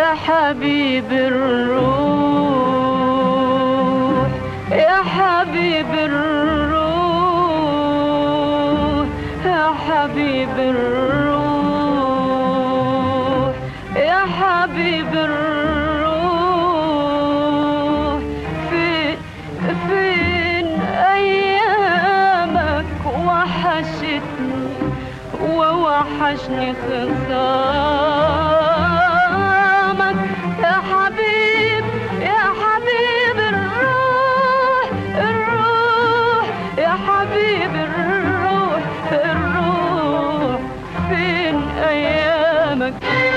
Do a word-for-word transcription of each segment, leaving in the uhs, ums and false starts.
حبيب الروح يا حبيب الروح يا حبيب الروح يا حبيب الروح فين فين أيامك وحشتني ووحشني خصامك يا حبيب يا حبيب الروح الروح يا حبيب الروح الروح فين أيامك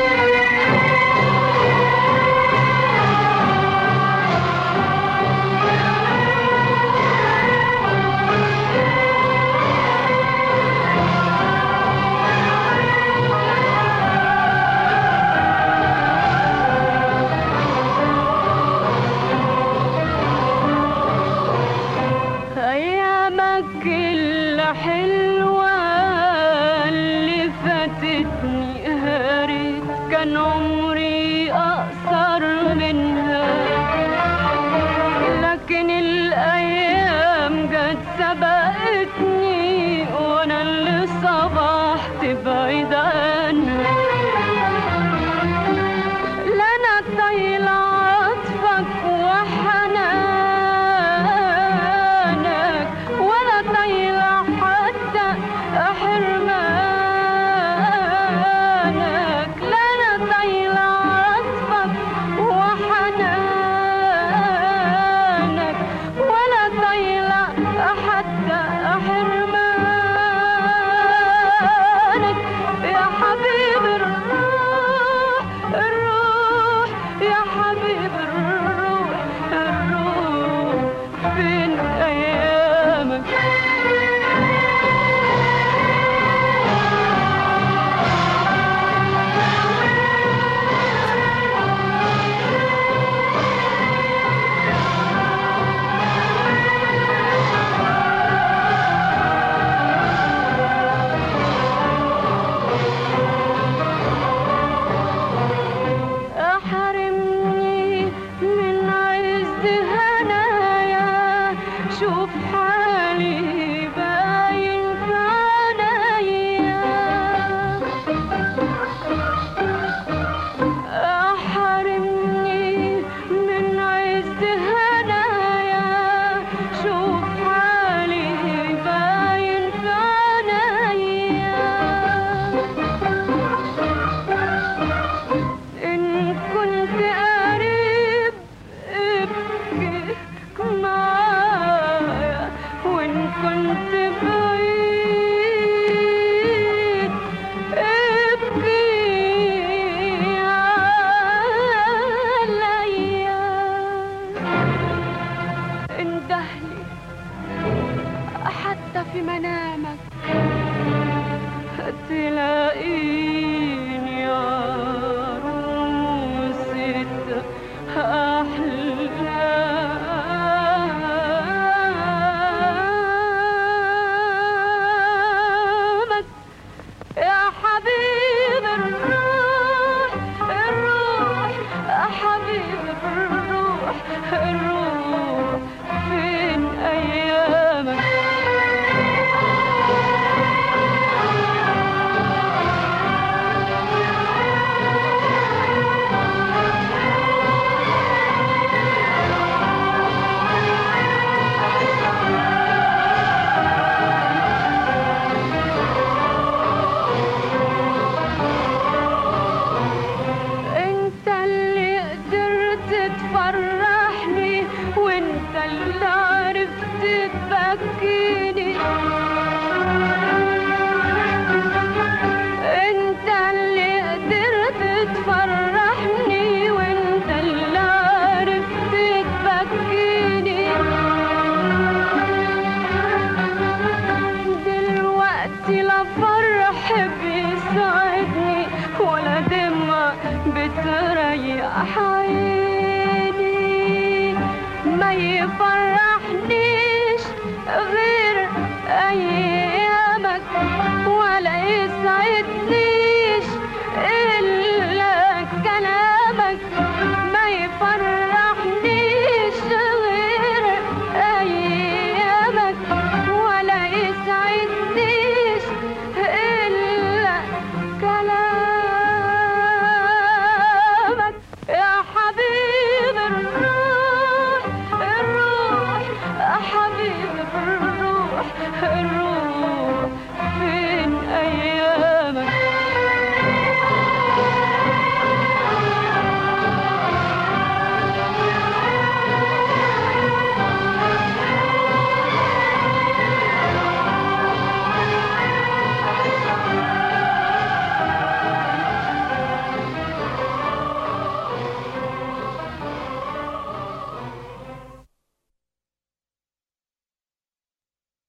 حلوة اللي فاتتني هارت كان عمري أقصر منها لكن الأيام جت سبقتني وأنا اللي صبحت بعيد عنها لا أنا طايلة عطفك وحنانك ولا طايلة حرمانك لا أنا طايلة عطفك وحنانك ولا طايلة حتى حرمانك يا حبيب الروح الروح يا حبيب الروح الروح فين أيامك شوف حالي باين في عينيا أحرمني من عز هنايا شوف حالي باين في عينيا إن كنت قريب ابكي معايا وإن كنت بعيد ابكي عليا اندهلي حتى في منامك تلاقيني عروسة أحلامك يا حبيب الروح الروح يا حبيب الروح الروح فين أيامك تفرحني وانت اللي عرفت تبكيني انت اللي قدرت تفرحني وانت اللي عرفت تبكيني دلوقتي لا فرح بيسعدني ولا دمع بتريح عيني